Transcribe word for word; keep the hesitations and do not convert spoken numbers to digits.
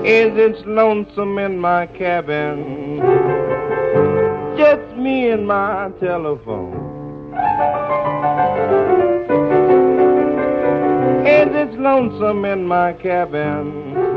Is it lonesome in my cabin? Just me and my telephone. Is it lonesome in my cabin?